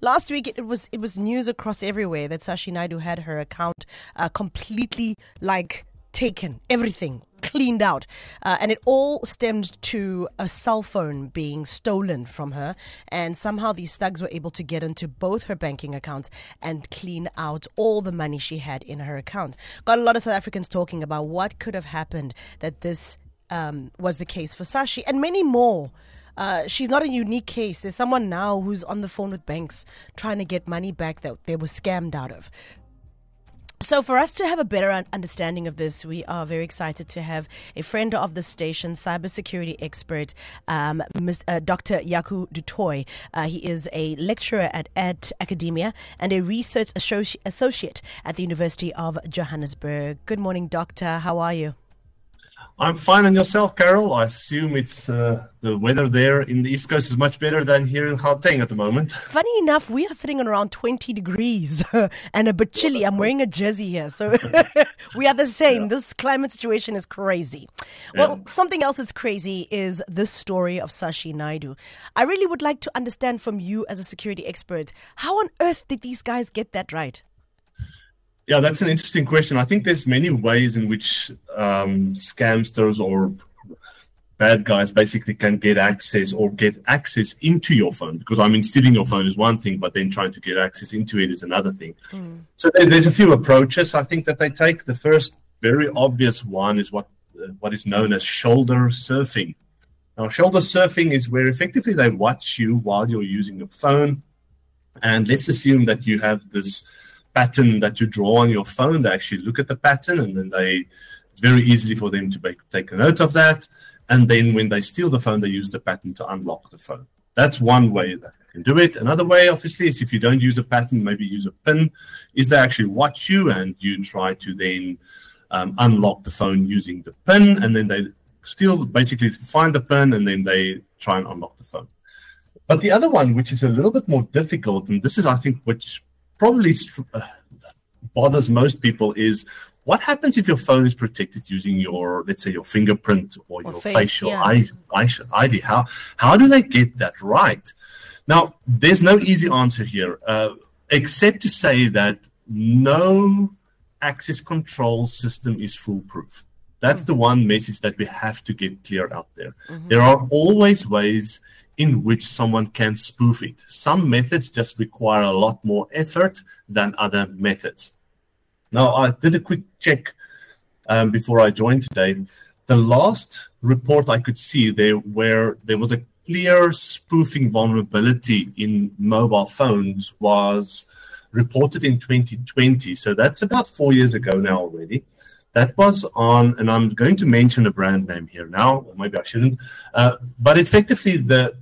Last week, it was news across everywhere that Sashi Naidu had her account completely taken, everything cleaned out, and it all stemmed to a cell phone being stolen from her, and somehow these thugs were able to get into both her banking accounts and clean out all the money she had in her account. Got a lot of South Africans talking about what could have happened that this was the case for Sashi and many more. She's not a unique case. There's someone now who's on the phone with banks trying to get money back that they were scammed out of. So for us to have a better understanding of this, we are very excited to have a friend of the station, cybersecurity expert, Dr. Jaco du Toit. He is a lecturer at Academia and a research associate at the University of Johannesburg. Good morning, Doctor. How are you? I'm fine, and yourself, Carol? I assume it's the weather there in the East Coast is much better than here in Gauteng at the moment. Funny enough, we are sitting at around 20 degrees and a bit chilly. I'm wearing a jersey here, so we are the same. Yeah. This climate situation is crazy. Well, something else that's crazy is this story of Sashi Naidu. I really would like to understand from you as a security expert, how on earth did these guys get that right? Yeah, that's an interesting question. I think there's many ways in which scamsters or bad guys basically can get access into your phone. Because, stealing your phone is one thing, but then trying to get access into it is another thing. So there's a few approaches I think that they take. The first very obvious one is what is known as shoulder surfing. Now, shoulder surfing is where effectively they watch you while you're using your phone. And let's assume that you have this pattern that you draw on your phone. They actually look at the pattern, and then it's very easily for them to take a note of that. And then when they steal the phone, they use the pattern to unlock the phone. That's one way that they can do it. Another way, obviously, is if you don't use a pattern, maybe use a PIN, is they actually watch you and you try to then unlock the phone using the PIN, and then they still basically find the PIN, and then they try and unlock the phone. But the other one, which is a little bit more difficult, and this is, I think, which probably bothers most people, is what happens if your phone is protected using your, let's say, your fingerprint or your facial ID? How do they get that right? Now, there's no easy answer here, except to say that no access control system is foolproof. That's the one message that we have to get clear out there. There are always ways in which someone can spoof it. Some methods just require a lot more effort than other methods. Now, I did a quick check before I joined today. The last report I could see there where there was a clear spoofing vulnerability in mobile phones was reported in 2020. So that's about 4 years ago now already. That was on, and I'm going to mention a brand name here now, or maybe I shouldn't, but effectively there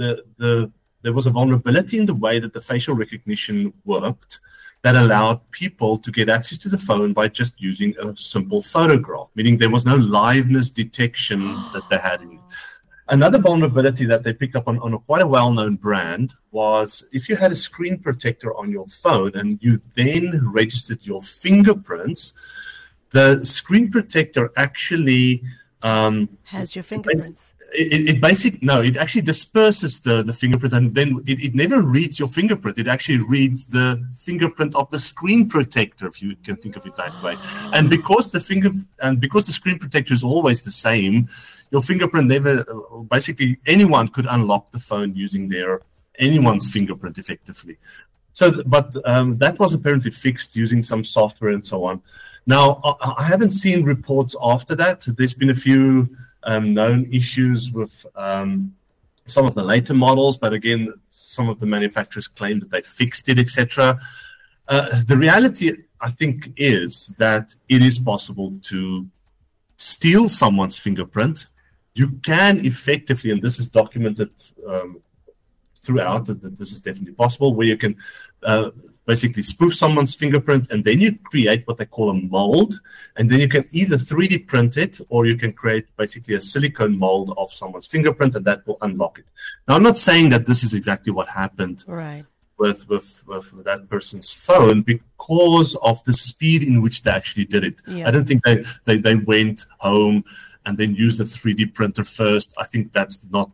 was a vulnerability in the way that the facial recognition worked that allowed people to get access to the phone by just using a simple photograph, meaning there was no liveness detection that they had in it. Another vulnerability that they picked up on quite a well-known brand was if you had a screen protector on your phone and you then registered your fingerprints, the screen protector actually has your fingerprints. It actually disperses the fingerprint, and then it never reads your fingerprint. It actually reads the fingerprint of the screen protector, if you can think of it that way. And because the screen protector is always the same, your fingerprint basically anyone could unlock the phone using anyone's fingerprint effectively. So, but that was apparently fixed using some software and so on. Now, I haven't seen reports after that. There's been a few known issues with some of the later models, but again, some of the manufacturers claim that they fixed it, etc. The reality, I think, is that it is possible to steal someone's fingerprint. You can effectively, and this is documented throughout, that this is definitely possible, where you can basically spoof someone's fingerprint, and then you create what they call a mold, and then you can either 3D print it, or you can create basically a silicone mold of someone's fingerprint, and that will unlock it. Now, I'm not saying that this is exactly what happened with that person's phone because of the speed in which they actually did it. I don't think they went home and then used a 3D printer first. I think that's not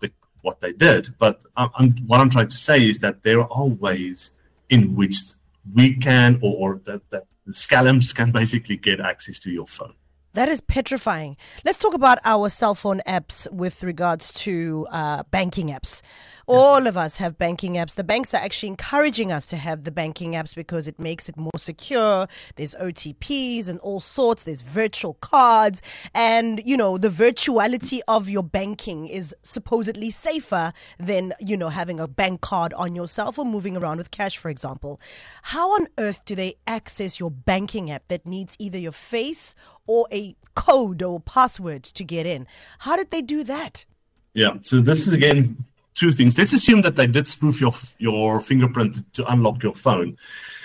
what they did. But what I'm trying to say is that there are ways in which we can, or that the scalams can basically get access to your phone. That is petrifying. Let's talk about our cell phone apps with regards to banking apps. All of us have banking apps. The banks are actually encouraging us to have the banking apps because it makes it more secure. There's OTPs and all sorts. There's virtual cards. And, the virtuality of your banking is supposedly safer than, having a bank card on yourself or moving around with cash, for example. How on earth do they access your banking app that needs either your face or a code or password to get in? How did they do that? Yeah, so this is, again, two things. Let's assume that they did spoof your fingerprint to unlock your phone.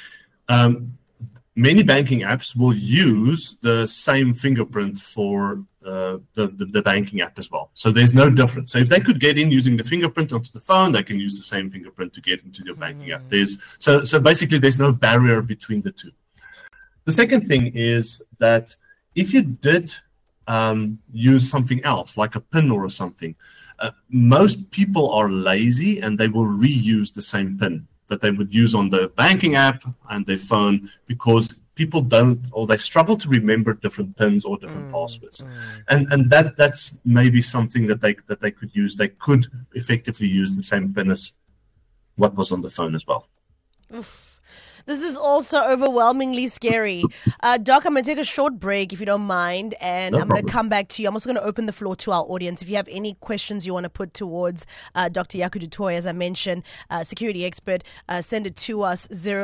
Many banking apps will use the same fingerprint for the banking app as well. So there's no difference. So if they could get in using the fingerprint onto the phone, they can use the same fingerprint to get into your banking app. So basically there's no barrier between the two. The second thing is that if you did use something else, like a PIN or something, most people are lazy and they will reuse the same PIN that they would use on the banking app and their phone, because people don't, or they struggle to remember different PINs or different passwords. And that's maybe something that they could use. They could effectively use the same PIN as what was on the phone as well. Oof. This is also overwhelmingly scary. Doc, I'm going to take a short break, if you don't mind, and I'm going to come back to you. I'm also going to open the floor to our audience. If you have any questions you want to put towards Dr. Jaco du Toit, as I mentioned, security expert, send it to us,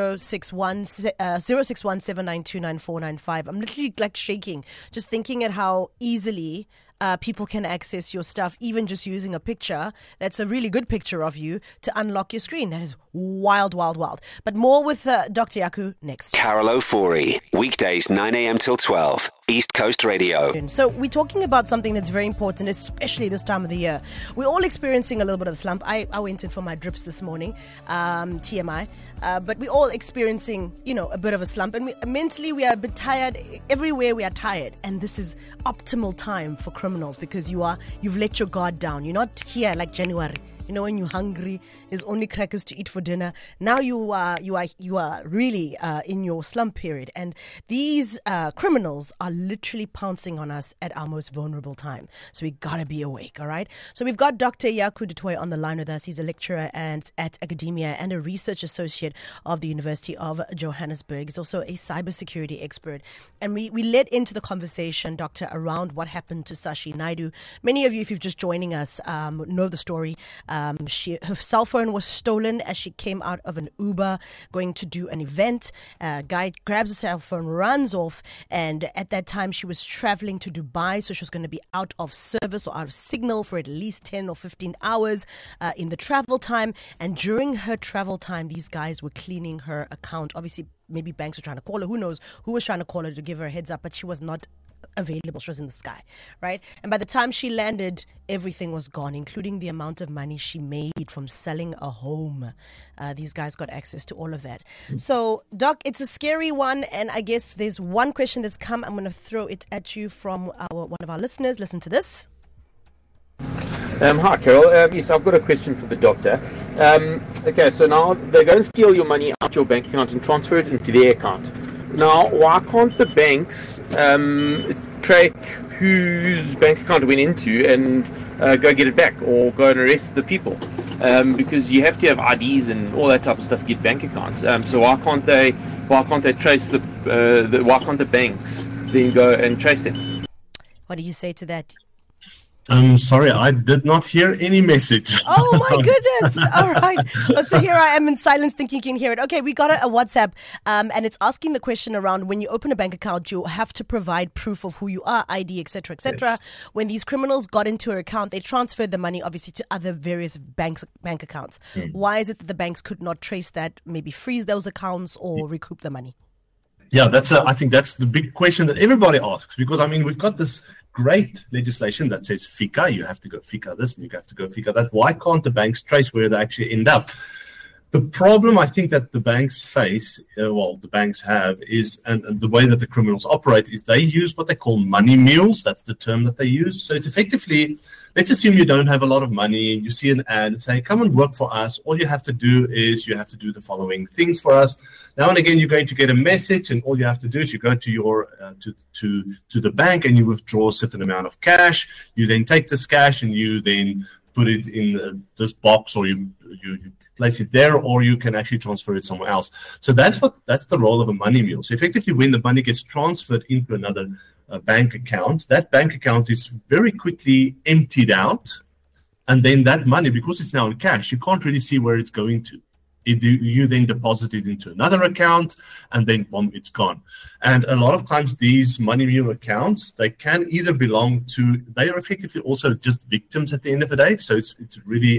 061-792-9495. I'm literally shaking, just thinking at how easily people can access your stuff, even just using a picture that's a really good picture of you to unlock your screen. That is wild, wild, wild. But more with Dr. Jaco next. Carol Ofori, weekdays 9 a.m. till 12, East Coast Radio. So we're talking about something that's very important, especially this time of the year. We're all experiencing a little bit of slump. I went in for my drips this morning, TMI. But we're all experiencing, a bit of a slump. And mentally, we are a bit tired. Everywhere we are tired. And this is optimal time for criminals because you've let your guard down. You're not here like January. When you're hungry, there's only crackers to eat for dinner. Now you are really in your slump period, and these criminals are literally pouncing on us at our most vulnerable time. So we gotta be awake, all right? So we've got Dr. Jaco du Toit on the line with us. He's a lecturer at academia and a research associate of the University of Johannesburg. He's also a cybersecurity expert, and we led into the conversation, Doctor, around what happened to Sashi Naidoo. Many of you, if you're just joining us, know the story. Her cell phone was stolen as she came out of an Uber going to do an event. Guy grabs a cell phone, runs off, and at that time she was traveling to Dubai, so she was going to be out of service or out of signal for at least 10 or 15 hours in the travel time. And during her travel time, these guys were cleaning her account. Obviously, maybe banks were trying to call her. Who knows who was trying to call her to give her a heads up, but she was not available. She was in the sky, right? And by the time she landed, everything was gone, including the amount of money she made from selling a home. These guys got access to all of that. So, Doc, it's a scary one, and I guess there's one question that's come. I'm going to throw it at you from one of our listeners. Listen to this. Hi, Carol. Yes, I've got a question for the doctor. Okay, so now they're going to steal your money out your bank account and transfer it into their account. Now, why can't the banks track whose bank account it went into and go get it back, or go and arrest the people? Because you have to have IDs and all that type of stuff to get bank accounts. So why can't they trace why can't the banks then go and trace them? What do you say to that? I'm sorry, I did not hear any message. Oh my goodness. All right. So here I am in silence thinking you can hear it. Okay, we got a WhatsApp and it's asking the question around when you open a bank account, you have to provide proof of who you are, ID, etc., etc. Yes. When these criminals got into her account, they transferred the money obviously to other various bank accounts. Why is it that the banks could not trace that, maybe freeze those accounts or recoup the money? Yeah, I think that's the big question that everybody asks, because we've got this great legislation that says FICA, you have to go FICA this and you have to go FICA that. Why can't the banks trace where they actually end up? The problem I think that the banks face, the banks have, is, and the way that the criminals operate is they use what they call money mules. That's the term that they use. So it's effectively let's assume you don't have a lot of money. You see an ad and say, come and work for us. All you have to do is you have to do the following things for us. Now and again, you're going to get a message, and all you have to do is you go to your to the bank and you withdraw a certain amount of cash. You then take this cash and you then put it in this box, or you place it there, or you can actually transfer it somewhere else. So that's the role of a money mule. So effectively, when the money gets transferred into another bank account, that bank account is very quickly emptied out, and then that money, because it's now in cash, you can't really see where it's going to. You then deposit it into another account, and then boom, it's gone. And a lot of times these money mule accounts, they can either belong to, they are effectively also just victims at the end of the day. So it's really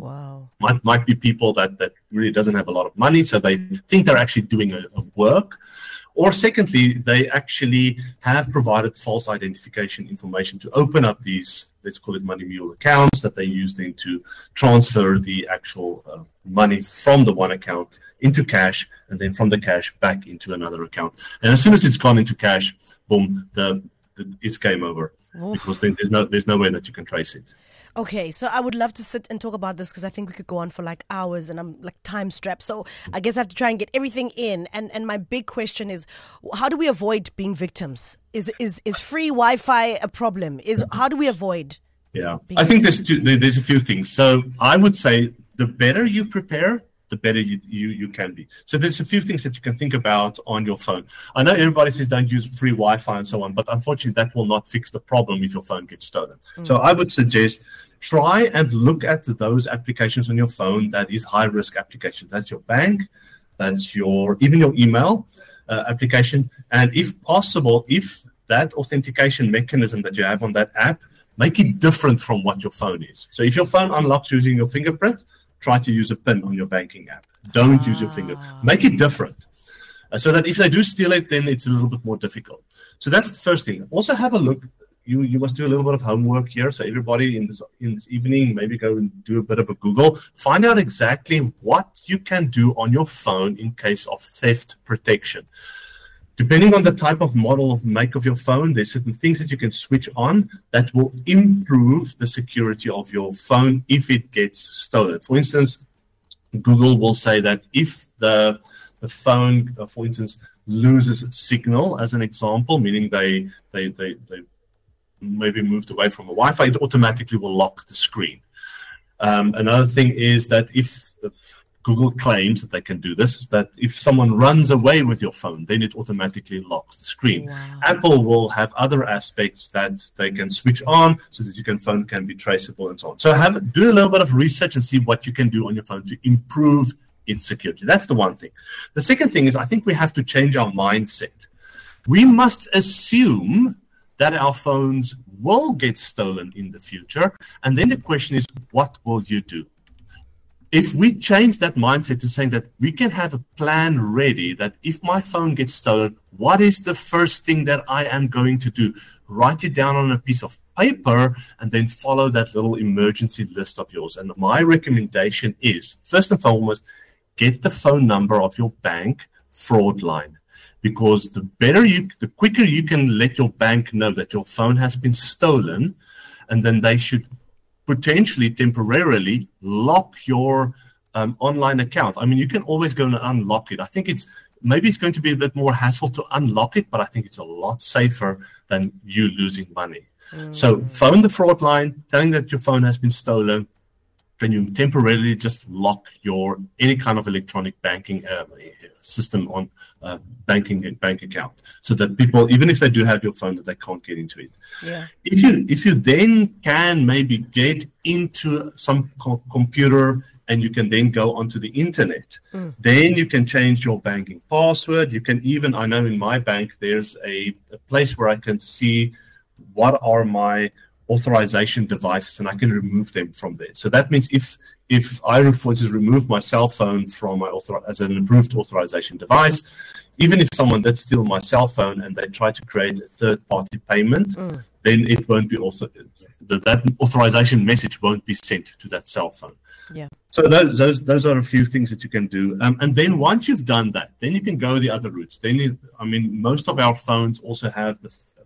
might be people that really doesn't have a lot of money, so they think they're actually doing a work. Or secondly, they actually have provided false identification information to open up these, let's call it money mule accounts, that they use then to transfer the actual money from the one account into cash, and then from the cash back into another account. And as soon as it's gone into cash, boom, it's game over. Because then there's no way that you can trace it. Okay, so I would love to sit and talk about this because I think we could go on for like hours and I'm like time strapped. So I guess I have to try and get everything in. And my big question is, how do we avoid being victims? Is free Wi-Fi a problem? How do we avoid? Yeah, I think there's a few things. So I would say the better you prepare, the better you can be. So there's a few things that you can think about on your phone. I know everybody says don't use free Wi-Fi and so on, but unfortunately that will not fix the problem if your phone gets stolen. So I would suggest try and look at those applications on your phone that is high-risk applications. That's your bank, that's even your email application. And if possible, if that authentication mechanism that you have on that app, make it different from what your phone is. So if your phone unlocks using your fingerprint, try to use a PIN on your banking app. Don't use your finger. Make it different. So that if they do steal it, then it's a little bit more difficult. So that's the first thing. Also have a look. You must do a little bit of homework here. So everybody in this evening, maybe go and do a bit of a Google. Find out exactly what you can do on your phone in case of theft protection. Depending on the type of model of make of your phone, there's certain things that you can switch on that will improve the security of your phone if it gets stolen. For instance, Google will say that if the phone, for instance, loses signal, as an example, meaning they maybe moved away from a Wi-Fi, it automatically will lock the screen. Another thing is that if Google claims that they can do this, that if someone runs away with your phone, then it automatically locks the screen. Wow. Apple will have other aspects that they can switch on so that your phone can be traceable and so on. So do a little bit of research and see what you can do on your phone to improve its security. That's the one thing. The second thing is I think we have to change our mindset. We must assume that our phones will get stolen in the future. And then the question is, what will you do? If we change that mindset to saying that we can have a plan ready, that if my phone gets stolen, what is the first thing that I am going to do? Write it down on a piece of paper and then follow that little emergency list of yours. And my recommendation is, first and foremost, get the phone number of your bank fraud line. Because the quicker you can let your bank know that your phone has been stolen, and then they should potentially temporarily lock your online account. I mean, you can always go and unlock it. I think it's going to be a bit more hassle to unlock it, but I think it's a lot safer than you losing money. So phone the fraud line, telling that your phone has been stolen, then you temporarily just lock any kind of electronic banking system on bank account, so that people, even if they do have your phone, that they can't get into it. Yeah. If you then can maybe get into some computer and you can then go onto the internet, then you can change your banking password. You can even, I know in my bank, there's a place where I can see what are my authorization devices, and I can remove them from there. So that means if I, for instance, remove my cell phone from my as an approved authorization device, even if someone did steal my cell phone and they try to create a third-party payment, then it won't be that authorization message won't be sent to that cell phone. Yeah. So those are a few things that you can do. And then once you've done that, then you can go the other routes. Most of our phones also have the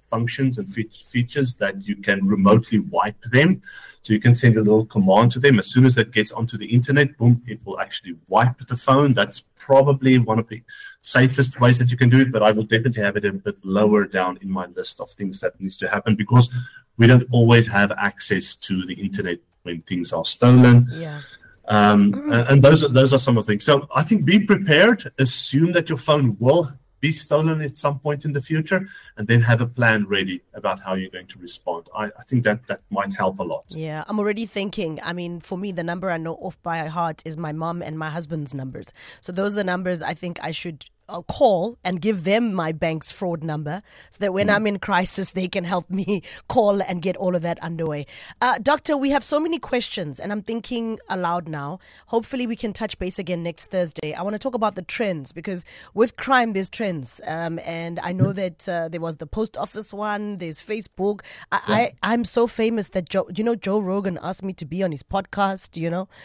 functions and features that you can remotely wipe them. So you can send a little command to them. As soon as that gets onto the internet, boom, it will actually wipe the phone. That's probably one of the safest ways that you can do it, but I will definitely have it a bit lower down in my list of things that needs to happen, because we don't always have access to the internet when things are stolen. Yeah. And those are some of the things. So I think be prepared, assume that your phone will be stolen at some point in the future, and then have a plan ready about how you're going to respond. I think that might help a lot. Yeah, I'm already thinking. I mean, for me, the number I know off by heart is my mom and my husband's numbers. So those are the numbers I think I should call and give them my bank's fraud number, so that when I'm in crisis, they can help me call and get all of that underway. Doctor, we have so many questions, and I'm thinking aloud now. Hopefully we can touch base again next Thursday. I want to talk about the trends, because with crime, there's trends. And I know that there was the post office one, there's Facebook. I'm so famous that Joe Rogan asked me to be on his podcast,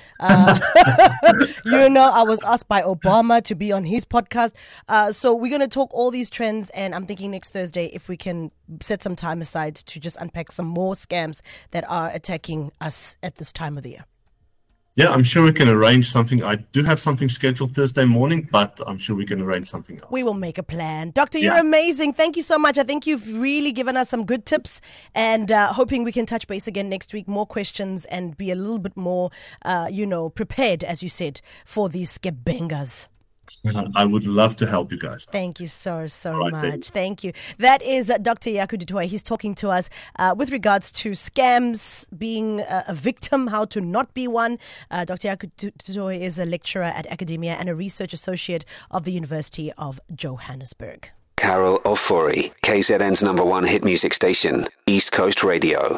I was asked by Obama to be on his podcast. So we're going to talk all these trends, and I'm thinking next Thursday if we can set some time aside to just unpack some more scams that are attacking us at this time of the year. Yeah, I'm sure we can arrange something. I do have something scheduled Thursday morning, but I'm sure we can arrange something else. We will make a plan. Doctor, you're amazing. Thank you so much. I think you've really given us some good tips, and hoping we can touch base again next week. More questions and be a little bit more, prepared, as you said, for these skebengas. I would love to help you guys. Thank you so right, much. baby. Thank you. That is Dr. Jaco du Toit. He's talking to us with regards to scams, being a victim, how to not be one. Dr. Jaco du Toit is a lecturer at Academia and a research associate of the University of Johannesburg. Carol Ofori, KZN's #1 hit music station, East Coast Radio.